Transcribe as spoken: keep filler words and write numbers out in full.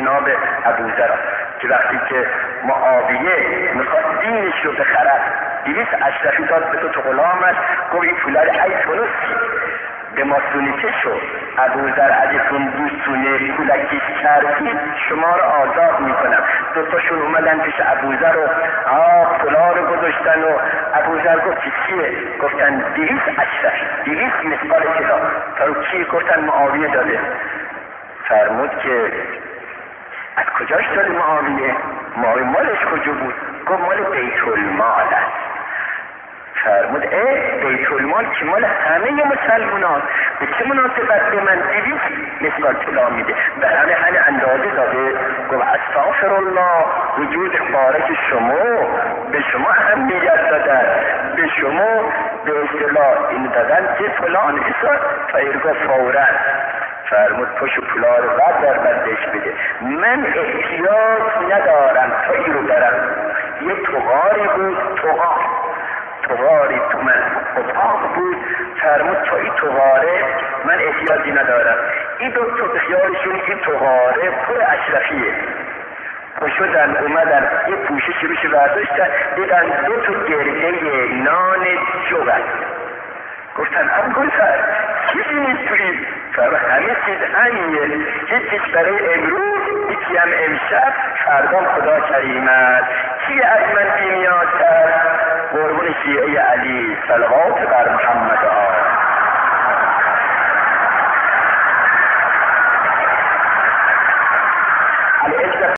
جناب ابوذر که وقتی که معاویه میخواد دینش رو بخرد دویست اشرفی داد به تو تو غلامش، گفت این پولا رو ای فلسطی به ما سونیته شو. ابوذر اگه تون دوستونه پولکیش کردید شما رو آزاد میکنم. دوتاشون اومدن پیش ابوذر و آه پولا رو گذاشتن و ابوذر گفت چیه؟ گفتن دویست اشرفی، دویست مثقال طلا. تا رو کی؟ گفتن معاویه داده. فرمود که از کجاش داده معاویه؟ معاویه مالش کجا بود؟ گفت مال بیت المال است. فرمود اه بیت المال که مال همه مسلمانان، به چه مناسبت به من دویست مثقال طلا میده؟ به همه همه اندازه داده. گفت استغفر الله، وجود خارج شما به شما اهمیت دادن، به شما به اصطلاح این دادن که فلان حساب فایرگاه فورا. فرمود پشو پولا رو بعد در بندش بده، من احتیاج ندارم تا ای رو برم. یه تغاری بود، تغار تغاری تو من اتاق بود. فرمود تا این تغاره من احتیاجی ندارم. این دو تا بخیالشون این تغاره پر اشرفیه. پشودن اومدن یه پوششی روش برداشتن، دیدن دو تا گرده نان جوبن. گفتن ابوذر چیزی نیست توی؟ فرمود همه چیز همینه، هیچیش برای امروز، یکی هم امشب، فردا خدا کریم است. چیه از من بیمیازتر؟ قربون شیعه علی صلوات بر محمد آل.